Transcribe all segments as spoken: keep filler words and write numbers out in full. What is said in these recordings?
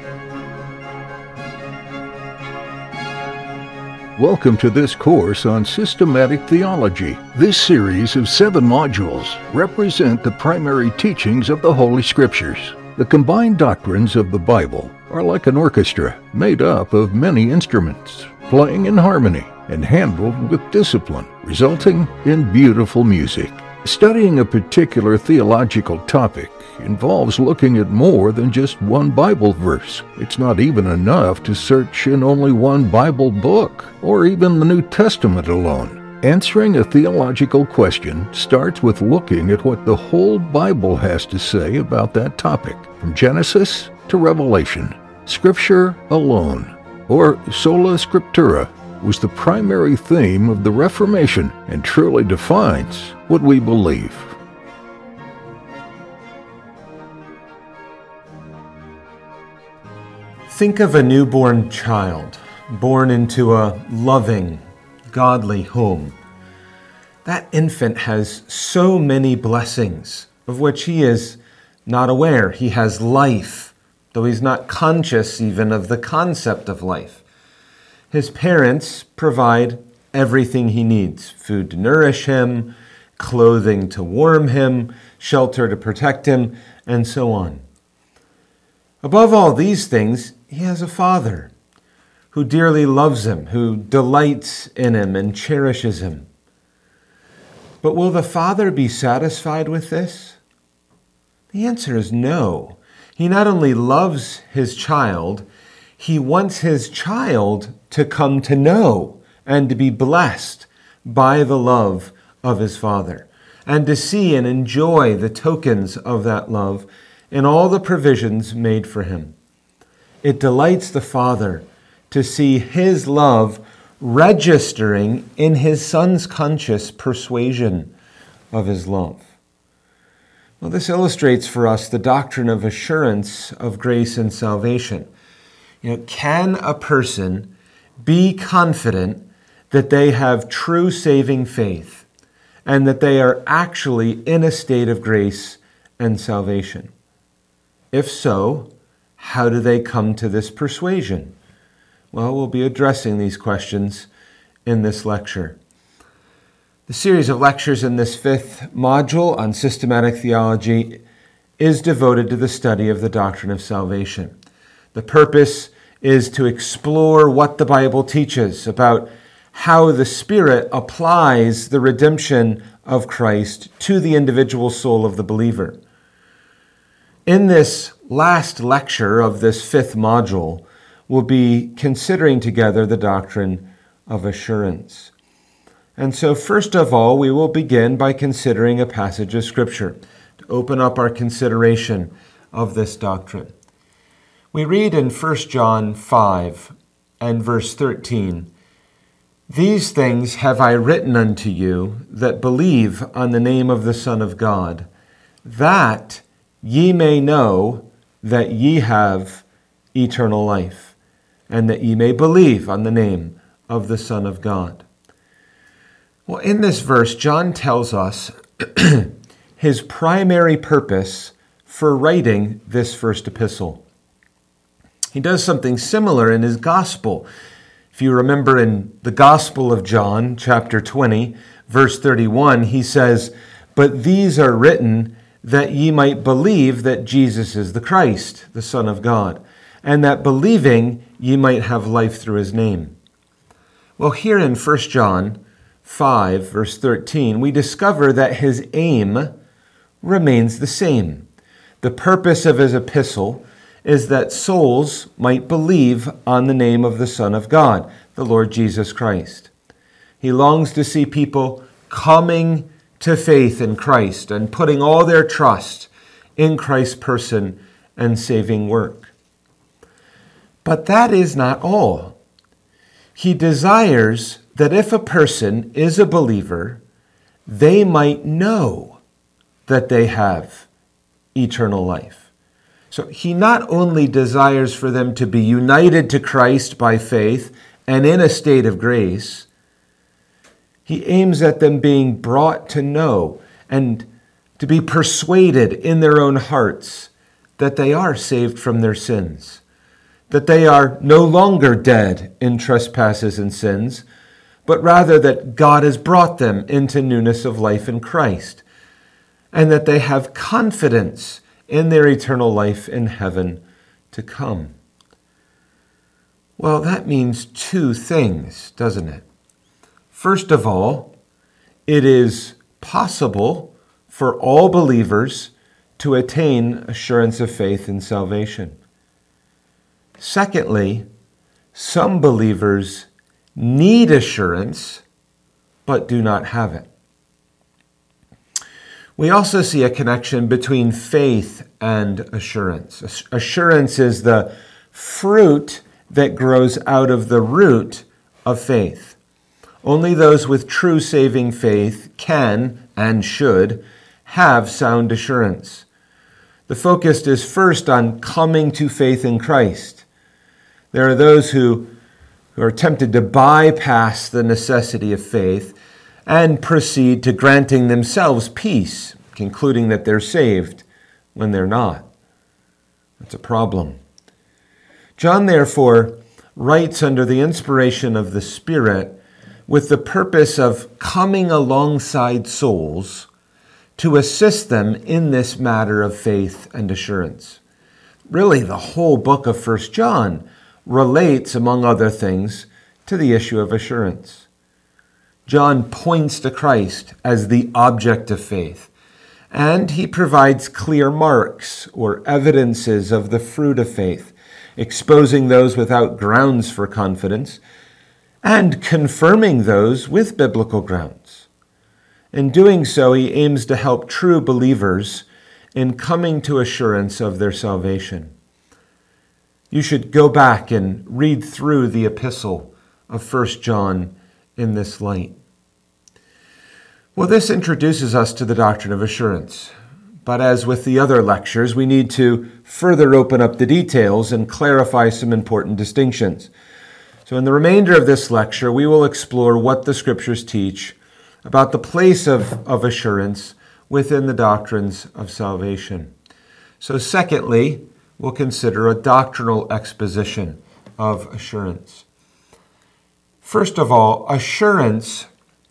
Welcome to this course on systematic theology. This series of seven modules represent the primary teachings of the Holy Scriptures. The combined doctrines of the Bible are like an orchestra made up of many instruments, playing in harmony and handled with discipline, resulting in beautiful music. Studying a particular theological topic involves looking at more than just one Bible verse. It's not even enough to search in only one Bible book, or even the New Testament alone. Answering a theological question starts with looking at what the whole Bible has to say about that topic, from Genesis to Revelation. Scripture alone, or sola scriptura, was the primary theme of the Reformation and truly defines what we believe. Think of a newborn child born into a loving, godly home. That infant has so many blessings of which he is not aware. He has life, though he's not conscious even of the concept of life. His parents provide everything he needs: food to nourish him, clothing to warm him, shelter to protect him, and so on. Above all these things, he has a father who dearly loves him, who delights in him and cherishes him. But will the father be satisfied with this? The answer is no. He not only loves his child, he wants his child to come to know and to be blessed by the love of his father, and to see and enjoy the tokens of that love in all the provisions made for him. It delights the Father to see his love registering in his Son's conscious persuasion of his love. Well, this illustrates for us the doctrine of assurance of grace and salvation. You know, can a person be confident that they have true saving faith and that they are actually in a state of grace and salvation? If so, how do they come to this persuasion? Well, we'll be addressing these questions in this lecture. The series of lectures in this fifth module on systematic theology is devoted to the study of the doctrine of salvation. The purpose is to explore what the Bible teaches about how the Spirit applies the redemption of Christ to the individual soul of the believer. In this last lecture of this fifth module, we'll be considering together the doctrine of assurance. And so first of all, we will begin by considering a passage of Scripture to open up our consideration of this doctrine. We read in First John five and verse thirteen, "These things have I written unto you that believe on the name of the Son of God, that ye may know that ye have eternal life, and that ye may believe on the name of the Son of God." Well, in this verse, John tells us his primary purpose for writing this first epistle. He does something similar in his gospel. If you remember in the Gospel of John, chapter twenty, verse thirty-one, he says, "But these are written that ye might believe that Jesus is the Christ, the Son of God, and that believing ye might have life through his name." Well, here in First John five, verse thirteen, we discover that his aim remains the same. The purpose of his epistle is that souls might believe on the name of the Son of God, the Lord Jesus Christ. He longs to see people coming to faith in Christ and putting all their trust in Christ's person and saving work. But that is not all. He desires that if a person is a believer, they might know that they have eternal life. So he not only desires for them to be united to Christ by faith and in a state of grace, he aims at them being brought to know and to be persuaded in their own hearts that they are saved from their sins, that they are no longer dead in trespasses and sins, but rather that God has brought them into newness of life in Christ, and that they have confidence in their eternal life in heaven to come. Well, that means two things, doesn't it? First of all, it is possible for all believers to attain assurance of faith and salvation. Secondly, some believers need assurance, but do not have it. We also see a connection between faith and assurance. Assurance is the fruit that grows out of the root of faith. Only those with true saving faith can and should have sound assurance. The focus is first on coming to faith in Christ. There are those who, who are tempted to bypass the necessity of faith and proceed to granting themselves peace, concluding that they're saved when they're not. That's a problem. John, therefore, writes under the inspiration of the Spirit with the purpose of coming alongside souls to assist them in this matter of faith and assurance. Really, the whole book of First John relates, among other things, to the issue of assurance. John points to Christ as the object of faith, and he provides clear marks or evidences of the fruit of faith, exposing those without grounds for confidence and confirming those with biblical grounds. In doing so, he aims to help true believers in coming to assurance of their salvation. You should go back and read through the epistle of First John in this light. Well, this introduces us to the doctrine of assurance. But as with the other lectures, we need to further open up the details and clarify some important distinctions. So in the remainder of this lecture, we will explore what the Scriptures teach about the place of, of assurance within the doctrines of salvation. So secondly, we'll consider a doctrinal exposition of assurance. First of all, assurance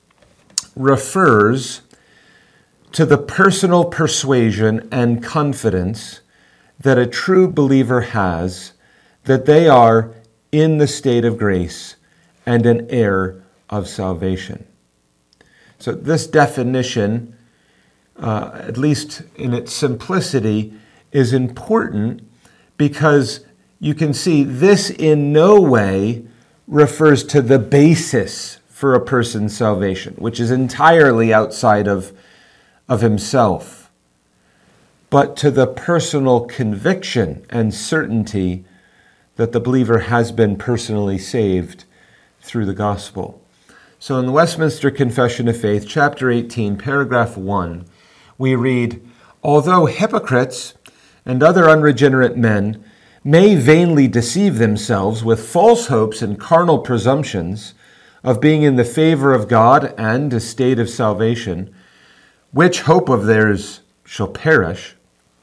refers to the personal persuasion and confidence that a true believer has that they are in the state of grace and an heir of salvation. So this definition, uh, at least in its simplicity, is important because you can see this in no way refers to the basis for a person's salvation, which is entirely outside of, of himself, but to the personal conviction and certainty that the believer has been personally saved through the gospel. So in the Westminster Confession of Faith, chapter eighteen, paragraph one, we read, "Although hypocrites and other unregenerate men may vainly deceive themselves with false hopes and carnal presumptions of being in the favor of God and a state of salvation, which hope of theirs shall perish,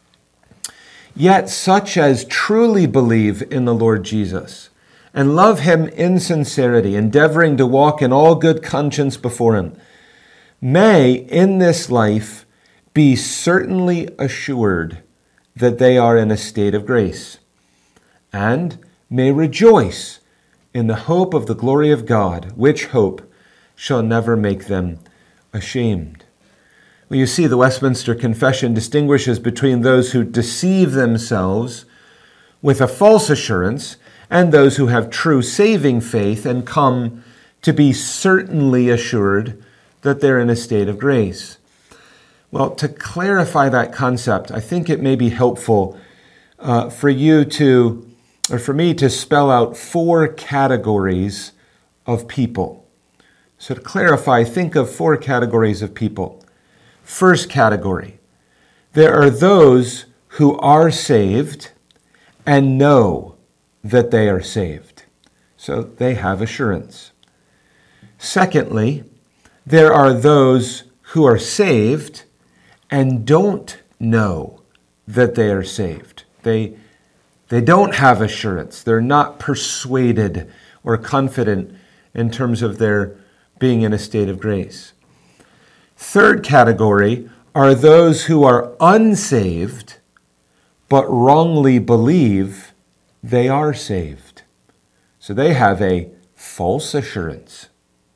yet such as truly believe in the Lord Jesus and love him in sincerity, endeavoring to walk in all good conscience before him, may in this life be certainly assured that they are in a state of grace, and may rejoice in the hope of the glory of God, which hope shall never make them ashamed." Well, you see, the Westminster Confession distinguishes between those who deceive themselves with a false assurance and those who have true saving faith and come to be certainly assured that they're in a state of grace. Well, to clarify that concept, I think it may be helpful uh, for you to or for me to spell out four categories of people. So to clarify, think of four categories of people. First category, there are those who are saved and know that they are saved. So they have assurance. Secondly, there are those who are saved and don't know that they are saved. They They don't have assurance. They're not persuaded or confident in terms of their being in a state of grace. Third category are those who are unsaved but wrongly believe they are saved. So they have a false assurance.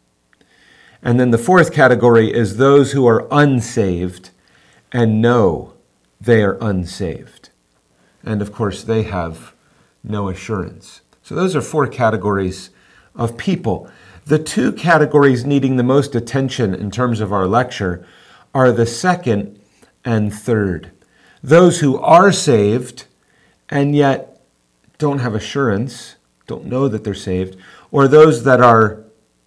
And then the fourth category is those who are unsaved and know they are unsaved. And of course, they have no assurance. So those are four categories of people. The two categories needing the most attention in terms of our lecture are the second and third. Those who are saved and yet don't have assurance, don't know that they're saved, or those that are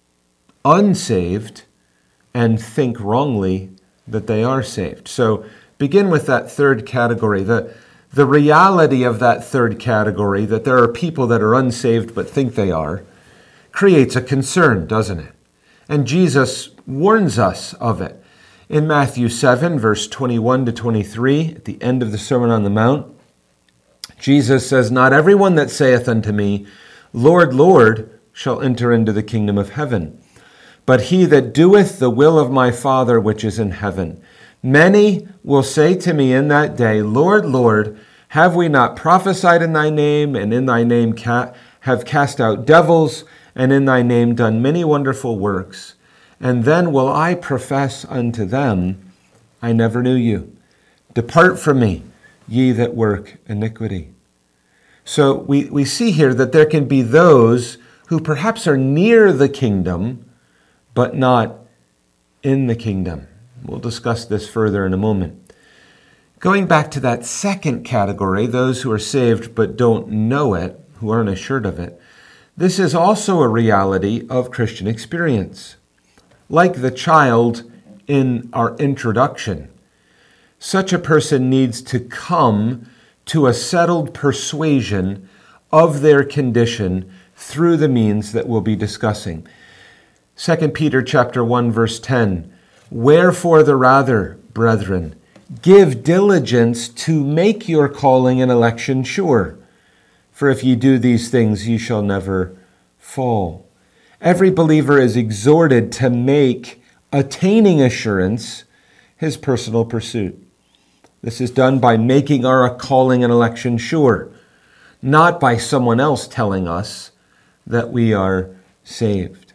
unsaved and think wrongly that they are saved. So begin with that third category. The, the reality of that third category, that there are people that are unsaved but think they are, creates a concern, doesn't it? And Jesus warns us of it. In Matthew seven, verse twenty-one to twenty-three, at the end of the Sermon on the Mount, Jesus says, "Not everyone that saith unto me, Lord, Lord, shall enter into the kingdom of heaven, but he that doeth the will of my Father which is in heaven. Many will say to me in that day, Lord, Lord, have we not prophesied in thy name, and in thy name ca- have cast out devils, and in thy name done many wonderful works? And then will I profess unto them, I never knew you. Depart from me, ye that work iniquity." So we, we see here that there can be those who perhaps are near the kingdom, but not in the kingdom. We'll discuss this further in a moment. Going back to that second category, those who are saved but don't know it, who aren't assured of it, this is also a reality of Christian experience. Like the child in our introduction, such a person needs to come to a settled persuasion of their condition through the means that we'll be discussing. Second Peter chapter one, verse ten, "Wherefore the rather, brethren, give diligence to make your calling and election sure. For if ye do these things, ye shall never fall." Every believer is exhorted to make attaining assurance his personal pursuit. This is done by making our calling and election sure, not by someone else telling us that we are saved.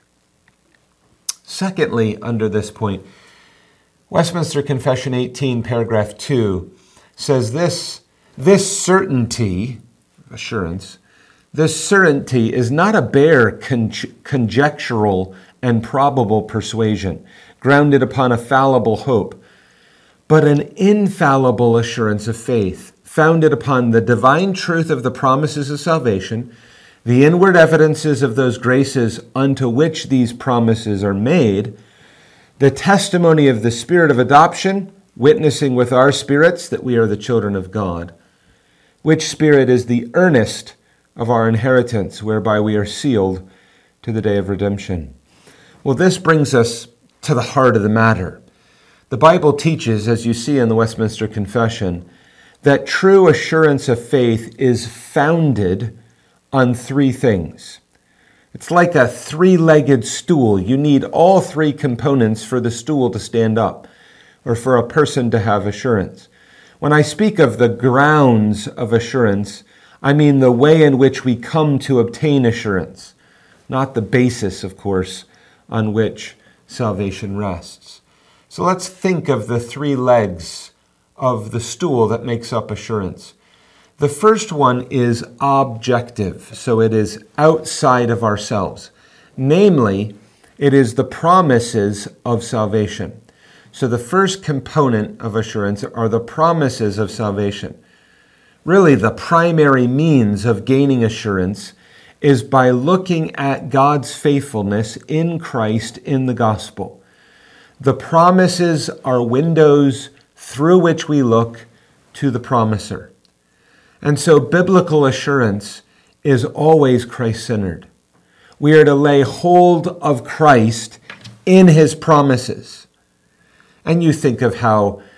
Secondly, under this point, Westminster Confession eighteen, paragraph two, says this, this certainty, assurance, this certainty is not a bare con- conjectural and probable persuasion, grounded upon a fallible hope, but an infallible assurance of faith, founded upon the divine truth of the promises of salvation, the inward evidences of those graces unto which these promises are made, the testimony of the Spirit of adoption, witnessing with our spirits that we are the children of God, which Spirit is the earnest of our inheritance, whereby we are sealed to the day of redemption. Well, this brings us to the heart of the matter. The Bible teaches, as you see in the Westminster Confession, that true assurance of faith is founded on three things. It's like a three-legged stool. You need all three components for the stool to stand up, or for a person to have assurance. When I speak of the grounds of assurance, I mean the way in which we come to obtain assurance, not the basis, of course, on which salvation rests. So let's think of the three legs of the stool that makes up assurance. The first one is objective, so it is outside of ourselves. Namely, it is the promises of salvation. So the first component of assurance are the promises of salvation. Really, the primary means of gaining assurance is by looking at God's faithfulness in Christ in the gospel. The promises are windows through which we look to the promiser. And so biblical assurance is always Christ-centered. We are to lay hold of Christ in his promises. And you think of how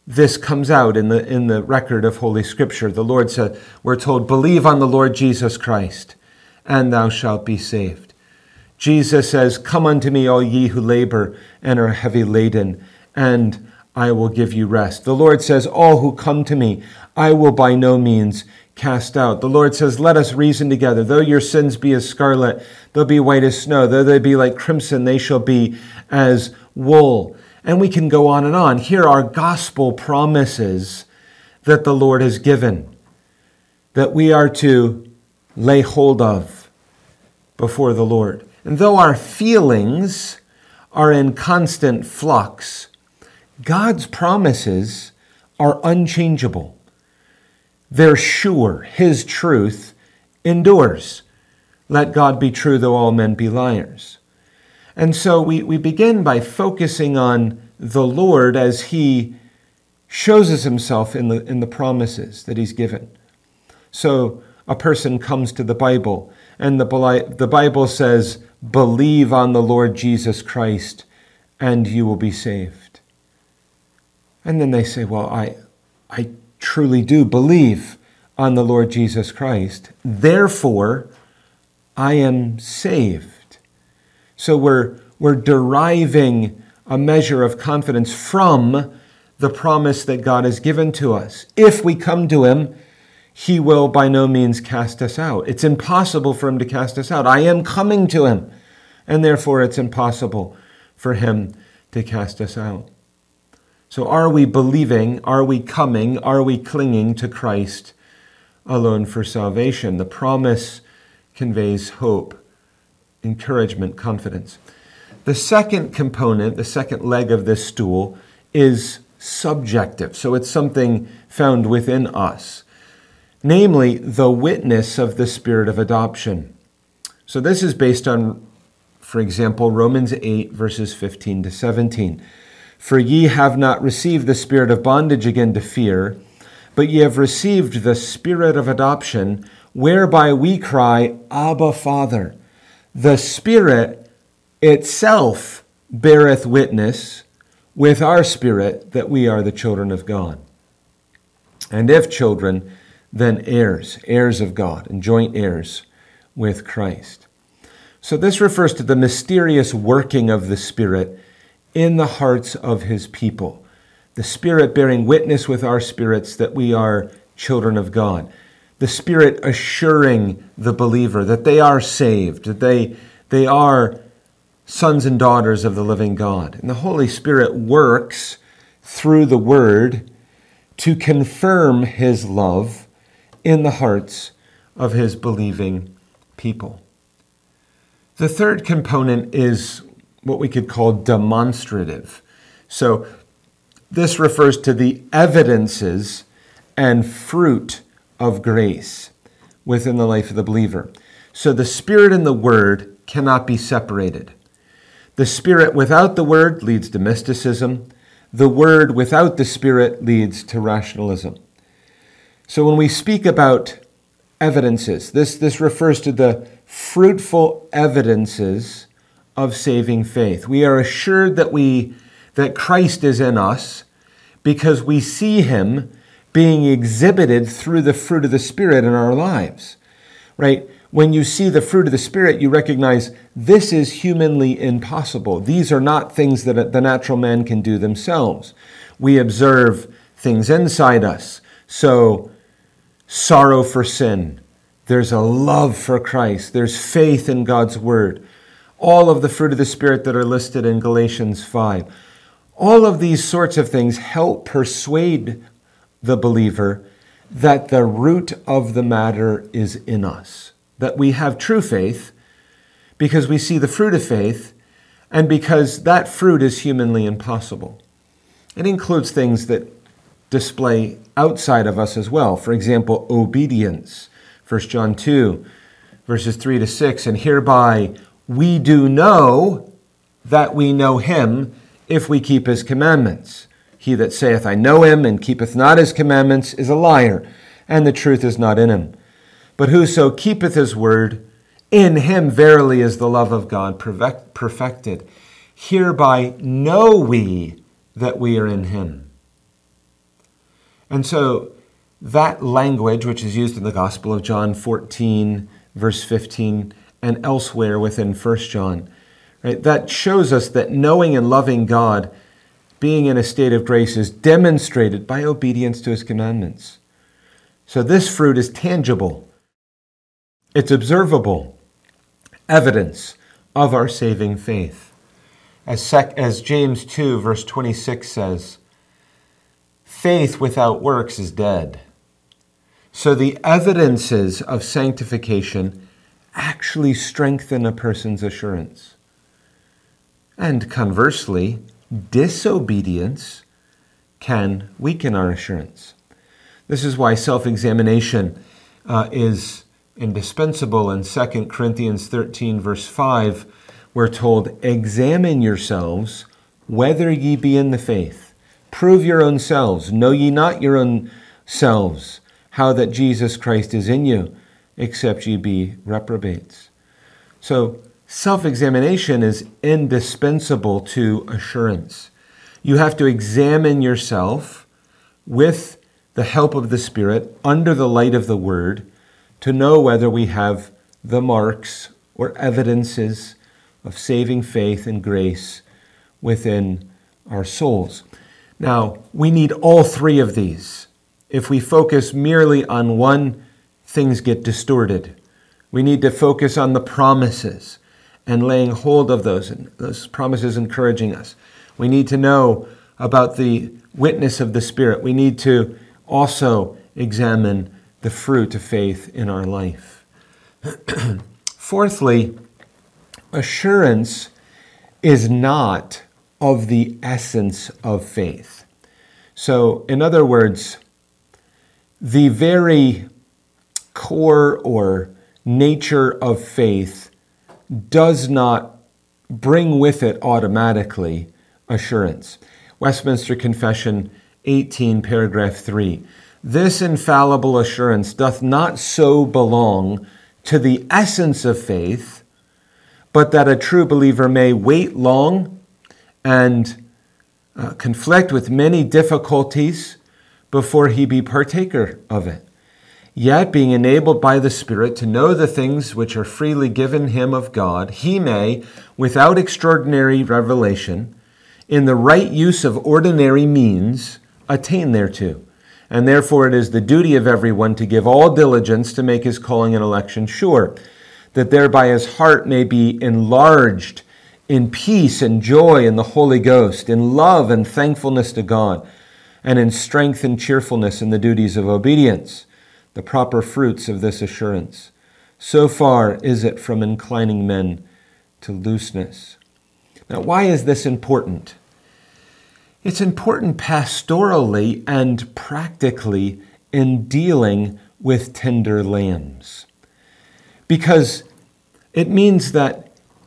this comes out in the in the record of Holy Scripture. The Lord said, we're told, believe on the Lord Jesus Christ, and thou shalt be saved. Jesus says, come unto me, all ye who labor and are heavy laden, and I will give you rest. The Lord says, all who come to me, I will by no means cast out. The Lord says, let us reason together. Though your sins be as scarlet, they'll be white as snow. Though they be like crimson, they shall be as wool. And we can go on and on. Here are gospel promises that the Lord has given, that we are to lay hold of before the Lord. And though our feelings are in constant flux, God's promises are unchangeable. They're sure. His truth endures. Let God be true, though all men be liars. And so we, we begin by focusing on the Lord as he shows us himself in the, in the promises that he's given. So a person comes to the Bible, and the, the Bible says, believe on the Lord Jesus Christ, and you will be saved. And then they say, well, I, I truly do believe on the Lord Jesus Christ. Therefore, I am saved. So we're, we're deriving a measure of confidence from the promise that God has given to us. If we come to him, he will by no means cast us out. It's impossible for him to cast us out. I am coming to him, and therefore it's impossible for him to cast us out. So are we believing, are we coming, are we clinging to Christ alone for salvation? The promise conveys hope, encouragement, confidence. The second component, the second leg of this stool, is subjective. So it's something found within us, namely the witness of the Spirit of adoption. So this is based on, for example, Romans eight, verses fifteen to seventeen. For ye have not received the spirit of bondage again to fear, but ye have received the Spirit of adoption, whereby we cry, Abba, Father. The Spirit itself beareth witness with our spirit that we are the children of God. And if children, then heirs, heirs of God, and joint heirs with Christ. So this refers to the mysterious working of the Spirit in the hearts of his people. The Spirit bearing witness with our spirits that we are children of God. The Spirit assuring the believer that they are saved, that they, they are sons and daughters of the living God. And the Holy Spirit works through the Word to confirm his love in the hearts of his believing people. The third component is what we could call demonstrative. So this refers to the evidences and fruit of grace within the life of the believer. So the Spirit and the Word cannot be separated. The Spirit without the Word leads to mysticism. The Word without the Spirit leads to rationalism. So when we speak about evidences, this, this refers to the fruitful evidences of saving faith. We are assured that we that Christ is in us because we see him being exhibited through the fruit of the Spirit in our lives. Right? When you see the fruit of the Spirit, you recognize this is humanly impossible. These are not things that the natural man can do themselves. We observe things inside us. So, sorrow for sin. There's a love for Christ. There's faith in God's word. All of the fruit of the Spirit that are listed in Galatians five. All of these sorts of things help persuade the believer that the root of the matter is in us. That we have true faith because we see the fruit of faith and because that fruit is humanly impossible. It includes things that display outside of us as well. For example, obedience. First John two, verses three to six, and hereby we do know that we know him if we keep his commandments. He that saith, I know him, and keepeth not his commandments, is a liar, and the truth is not in him. But whoso keepeth his word, in him verily is the love of God perfected. Hereby know we that we are in him. And so that language, which is used in the Gospel of John fourteen, verse fifteen, and elsewhere within First John, right, that shows us that knowing and loving God, being in a state of grace, is demonstrated by obedience to his commandments. So this fruit is tangible. It's observable evidence of our saving faith. As, sec- as James two, verse twenty-six says, faith without works is dead. So the evidences of sanctification actually strengthen a person's assurance. And conversely, disobedience can weaken our assurance. This is why self-examination uh, is indispensable. In Second Corinthians thirteen, verse five, we're told, examine yourselves whether ye be in the faith. Prove your own selves. Know ye not your own selves, how that Jesus Christ is in you, except ye be reprobates. So self-examination is indispensable to assurance. You have to examine yourself with the help of the Spirit, under the light of the Word, to know whether we have the marks or evidences of saving faith and grace within our souls. Now, we need all three of these. If we focus merely on one, things get distorted. We need to focus on the promises and laying hold of those, and those promises encouraging us. We need to know about the witness of the Spirit. We need to also examine the fruit of faith in our life. Fourthly, assurance is not of the essence of faith. So, in other words, the very core or nature of faith does not bring with it automatically assurance. Westminster Confession eighteen, paragraph three. This infallible assurance doth not so belong to the essence of faith, but that a true believer may wait long and uh, conflict with many difficulties before he be partaker of it. Yet, being enabled by the Spirit to know the things which are freely given him of God, he may, without extraordinary revelation, in the right use of ordinary means, attain thereto. And therefore it is the duty of everyone to give all diligence to make his calling and election sure, that thereby his heart may be enlarged in peace and joy in the Holy Ghost, in love and thankfulness to God, and in strength and cheerfulness in the duties of obedience, the proper fruits of this assurance. So far is it from inclining men to looseness. Now, why is this important? It's important pastorally and practically in dealing with tender lambs, because it means that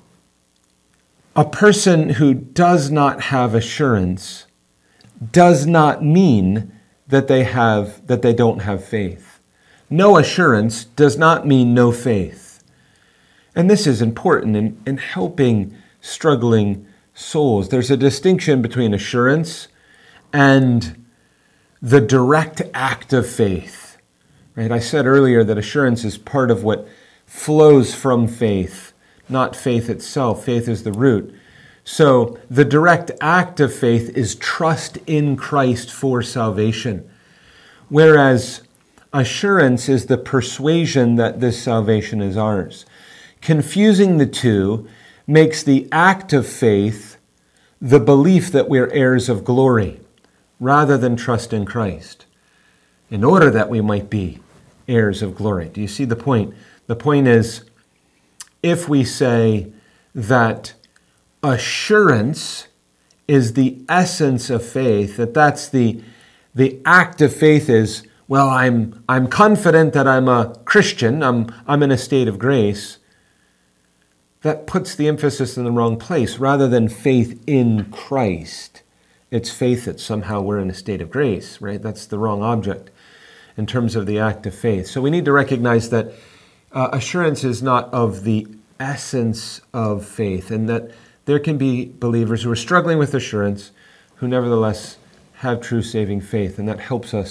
a person who does not have assurance does not mean that they have that they don't have faith. No assurance does not mean no faith. And this is important in, in helping struggling souls. There's a distinction between assurance and the direct act of faith. Right? I said earlier that assurance is part of what flows from faith, not faith itself. Faith is the root. So the direct act of faith is trust in Christ for salvation, whereas assurance is the persuasion that this salvation is ours. Confusing the two makes the act of faith the belief that we're heirs of glory, rather than trust in Christ, in order that we might be heirs of glory. Do you see the point? The point is, if we say that assurance is the essence of faith, that that's the, the act of faith is, well, I'm I'm confident that I'm a Christian, I'm I'm in a state of grace, that puts the emphasis in the wrong place. Rather than faith in Christ, it's faith that somehow we're in a state of grace, right? That's the wrong object in terms of the act of faith. So we need to recognize that uh, assurance is not of the essence of faith, and that there can be believers who are struggling with assurance who nevertheless have true saving faith, and that helps us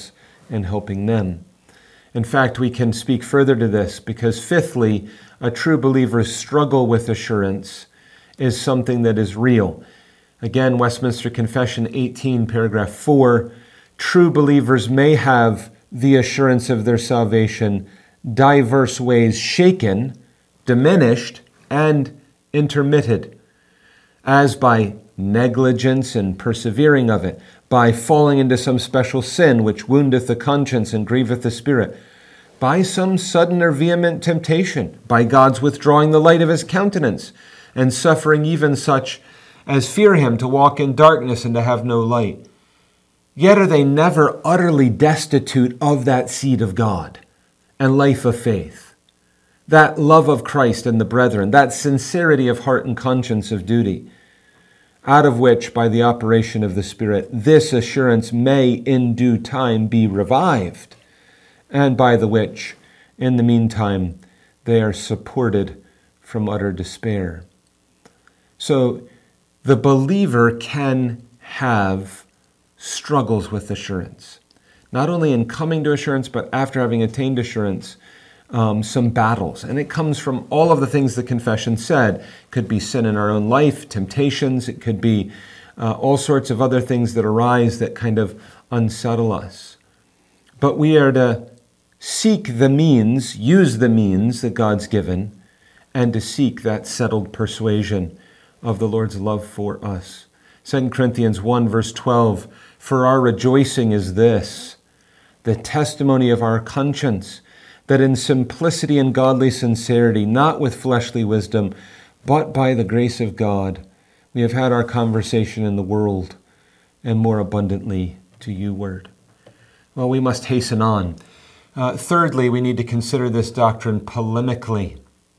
and helping them. In fact, we can speak further to this because fifthly, a true believer's struggle with assurance is something that is real. Again, Westminster Confession eighteen, paragraph four, true believers may have the assurance of their salvation diverse ways shaken, diminished, and intermitted, as by negligence and persevering of it, by falling into some special sin which woundeth the conscience and grieveth the spirit, by some sudden or vehement temptation, by God's withdrawing the light of his countenance, and suffering even such as fear him to walk in darkness and to have no light. Yet are they never utterly destitute of that seed of God and life of faith, that love of Christ and the brethren, that sincerity of heart and conscience of duty, out of which, by the operation of the Spirit, this assurance may in due time be revived, and by the which, in the meantime, they are supported from utter despair. So the believer can have struggles with assurance, not only in coming to assurance, but after having attained assurance, Um, some battles. And it comes from all of the things the confession said. It could be sin in our own life, temptations. It could be uh, all sorts of other things that arise that kind of unsettle us. But we are to seek the means, use the means that God's given, and to seek that settled persuasion of the Lord's love for us. Second Corinthians one, verse twelve, for our rejoicing is this, the testimony of our conscience, that in simplicity and godly sincerity, not with fleshly wisdom, but by the grace of God, we have had our conversation in the world, and more abundantly to you word. Well, we must hasten on. Uh, thirdly, we need to consider this doctrine polemically.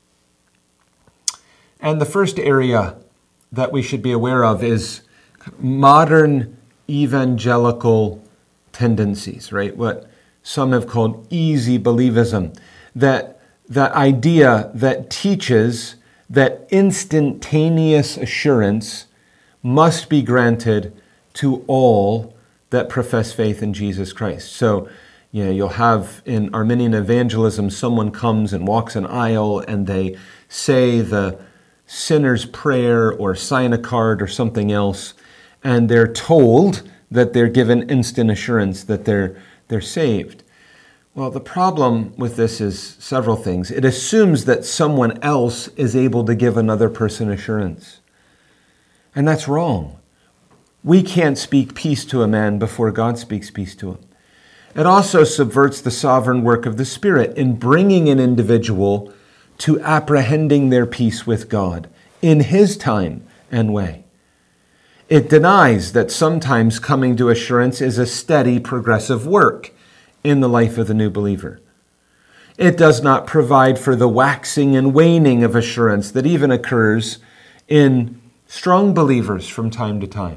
And the first area that we should be aware of is modern evangelical tendencies, right? What some have called easy believism, that that idea that teaches that instantaneous assurance must be granted to all that profess faith in Jesus Christ. So, you know, you'll have in Arminian evangelism, someone comes and walks an aisle and they say the sinner's prayer or sign a card or something else, and they're told that they're given instant assurance that they're they're saved. Well, the problem with this is several things. It assumes that someone else is able to give another person assurance. And that's wrong. We can't speak peace to a man before God speaks peace to him. It also subverts the sovereign work of the Spirit in bringing an individual to apprehending their peace with God in his time and way. It denies that sometimes coming to assurance is a steady, progressive work in the life of the new believer. It does not provide for the waxing and waning of assurance that even occurs in strong believers from time to time.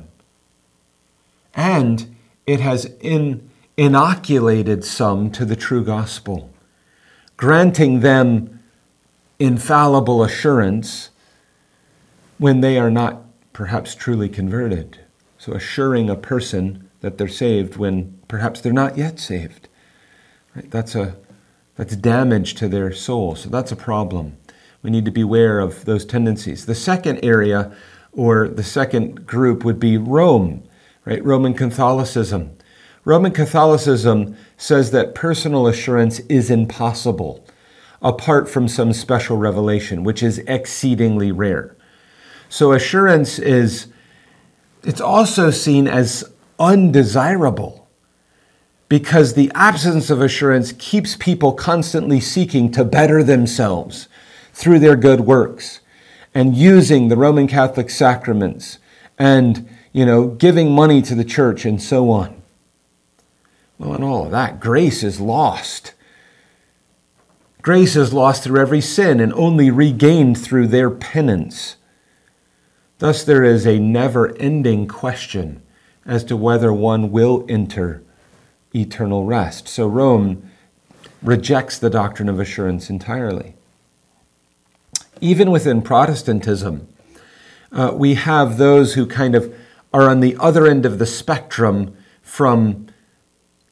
And it has in, inoculated some to the true gospel, granting them infallible assurance when they are not perhaps truly converted. So assuring a person that they're saved when perhaps they're not yet saved. Right? That's a that's damage to their soul. So that's a problem. We need to beware of those tendencies. The second area, or the second group, would be Rome, right? Roman Catholicism. Roman Catholicism says that personal assurance is impossible apart from some special revelation, which is exceedingly rare. So assurance is, it's also seen as undesirable because the absence of assurance keeps people constantly seeking to better themselves through their good works and using the Roman Catholic sacraments and, you know, giving money to the church and so on. Well, and all of that, grace is lost. Grace is lost through every sin and only regained through their penance. Thus, there is a never-ending question as to whether one will enter eternal rest. So Rome rejects the doctrine of assurance entirely. Even within Protestantism, uh, we have those who kind of are on the other end of the spectrum from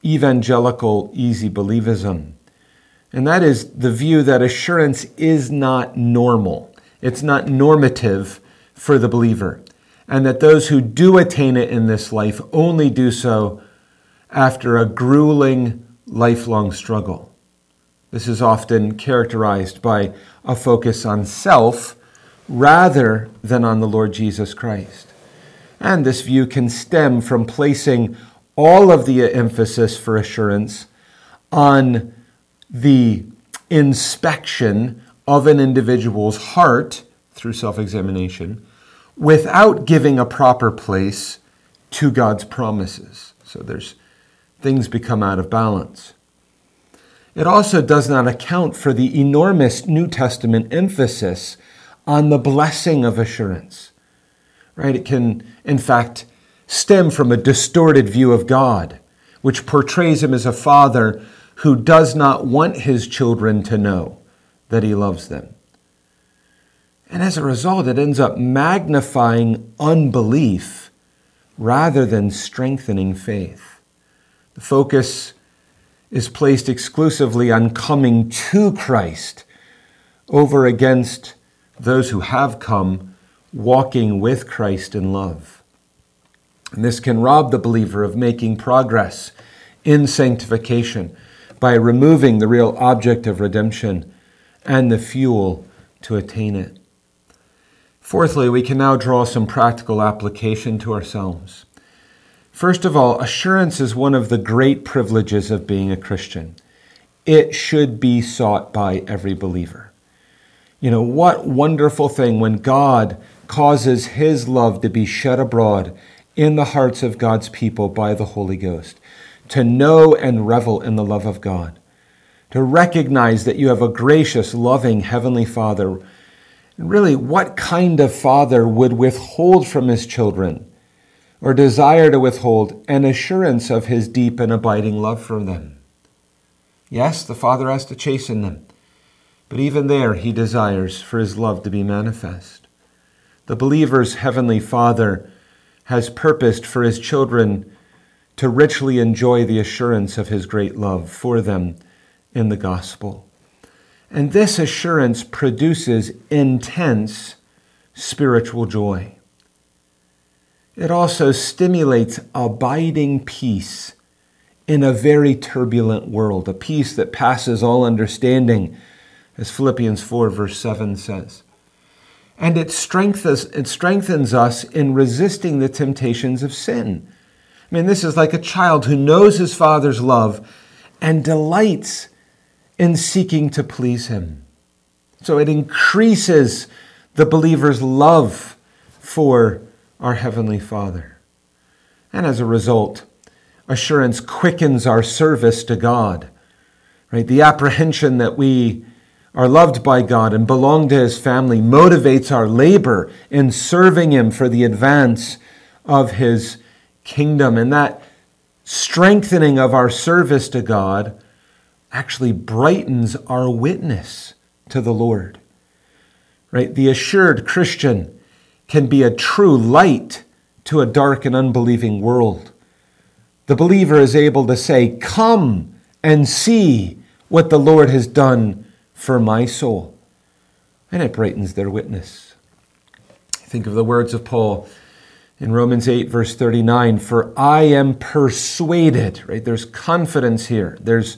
evangelical easy believism. And that is the view that assurance is not normal. It's not normative for the believer. And that those who do attain it in this life only do so after a grueling, lifelong struggle. This is often characterized by a focus on self rather than on the Lord Jesus Christ. And this view can stem from placing all of the emphasis for assurance on the inspection of an individual's heart through self-examination without giving a proper place to God's promises. So there's things become out of balance. It also does not account for the enormous New Testament emphasis on the blessing of assurance. Right? It can, in fact, stem from a distorted view of God, which portrays him as a father who does not want his children to know that he loves them. And as a result, it ends up magnifying unbelief rather than strengthening faith. The focus is placed exclusively on coming to Christ over against those who have come walking with Christ in love. And this can rob the believer of making progress in sanctification by removing the real object of redemption and the fuel to attain it. Fourthly, we can now draw some practical application to ourselves. First of all, assurance is one of the great privileges of being a Christian. It should be sought by every believer. You know, what wonderful thing when God causes his love to be shed abroad in the hearts of God's people by the Holy Ghost, to know and revel in the love of God, to recognize that you have a gracious, loving Heavenly Father. And really, what kind of father would withhold from his children or desire to withhold an assurance of his deep and abiding love for them? Yes, the Father has to chasten them, but even there he desires for his love to be manifest. The believer's Heavenly Father has purposed for his children to richly enjoy the assurance of his great love for them in the gospel. And this assurance produces intense spiritual joy. It also stimulates abiding peace in a very turbulent world, a peace that passes all understanding, as Philippians four verse seven says. And it strengthens, it strengthens us in resisting the temptations of sin. I mean, this is like a child who knows his father's love and delights in seeking to please him. So it increases the believer's love for our Heavenly Father. And as a result, assurance quickens our service to God. Right? The apprehension that we are loved by God and belong to his family motivates our labor in serving him for the advance of his kingdom. And that strengthening of our service to God actually brightens our witness to the Lord. Right? The assured Christian can be a true light to a dark and unbelieving world. The believer is able to say, "Come and see what the Lord has done for my soul." And it brightens their witness. Think of the words of Paul in Romans eight, verse thirty-nine, "For I am persuaded," right? There's confidence here. There's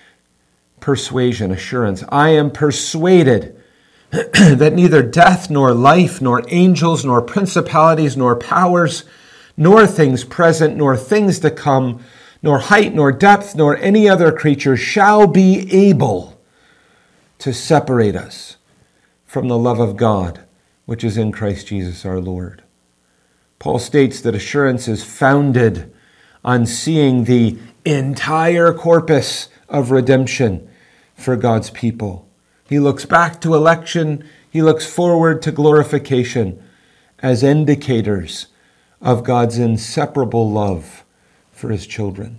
persuasion, assurance. "I am persuaded that neither death, nor life, nor angels, nor principalities, nor powers, nor things present, nor things to come, nor height, nor depth, nor any other creature shall be able to separate us from the love of God, which is in Christ Jesus our Lord." Paul states that assurance is founded on seeing the entire corpus of redemption for God's people. He looks back to election, he looks forward to glorification as indicators of God's inseparable love for his children.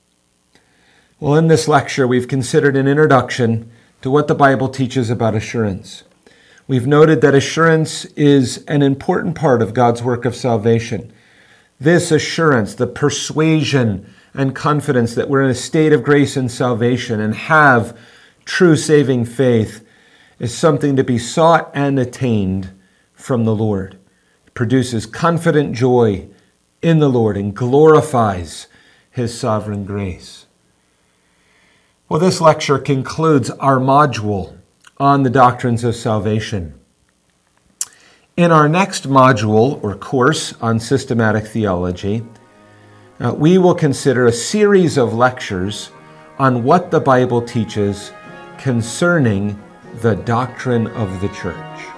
Well, in this lecture, we've considered an introduction to what the Bible teaches about assurance. We've noted that assurance is an important part of God's work of salvation. This assurance, the persuasion and confidence that we're in a state of grace and salvation and have true saving faith is something to be sought and attained from the Lord. It produces confident joy in the Lord and glorifies His sovereign grace. Well, this lecture concludes our module on the doctrines of salvation. In our next module or course on systematic theology, uh, we will consider a series of lectures on what the Bible teaches concerning the doctrine of the church.